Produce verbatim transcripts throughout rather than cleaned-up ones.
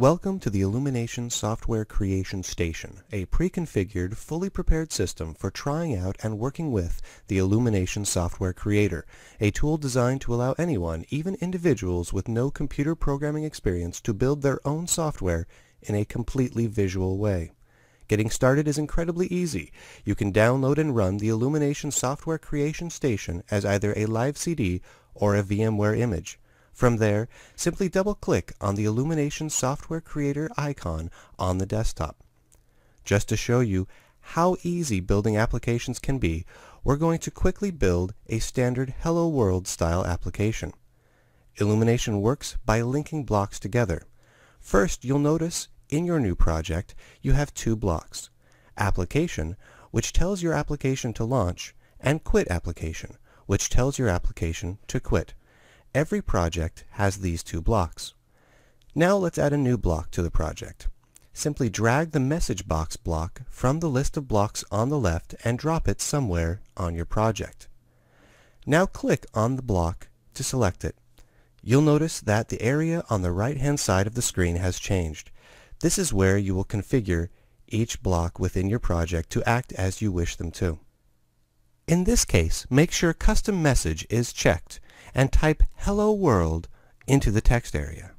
Welcome to the Illumination Software Creation Station, a pre-configured, fully prepared system for trying out and working with the Illumination Software Creator, a tool designed to allow anyone, even individuals with no computer programming experience, to build their own software in a completely visual way. Getting started is incredibly easy. You can download and run the Illumination Software Creation Station as either a live C D or a VMware image. From there, simply double-click on the Illumination Software Creator icon on the desktop. Just to show you how easy building applications can be, we're going to quickly build a standard Hello World style application. Illumination works by linking blocks together. First, you'll notice in your new project you have two blocks: Application, which tells your application to launch, and Quit Application, which tells your application to quit. Every project has these two blocks. Now let's add a new block to the project. Simply drag the message box block from the list of blocks on the left and drop it somewhere on your project. Now click on the block to select it. You'll notice that the area on the right-hand side of the screen has changed. This is where you will configure each block within your project to act as you wish them to. In this case, make sure Custom Message is checked and type Hello World into the text area.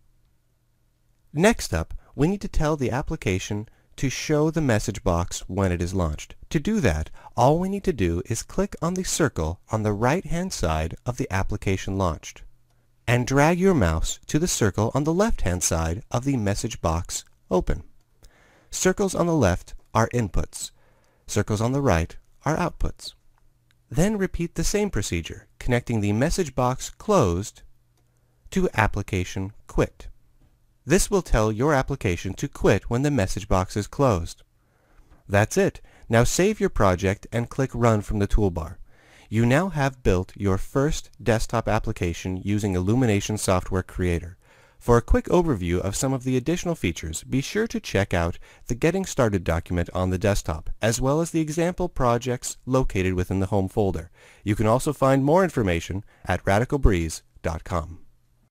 Next up, we need to tell the application to show the message box when it is launched. To do that, all we need to do is click on the circle on the right-hand side of the application launched, and drag your mouse to the circle on the left-hand side of the message box open. Circles on the left are inputs. Circles on the right are outputs. Then repeat the same procedure, connecting the message box closed to application quit. This will tell your application to quit when the message box is closed. That's it. Now save your project and click Run from the toolbar. You now have built your first desktop application using Illumination Software Creator. For a quick overview of some of the additional features, be sure to check out the Getting Started document on the desktop, as well as the example projects located within the Home folder. You can also find more information at radical breeze dot com.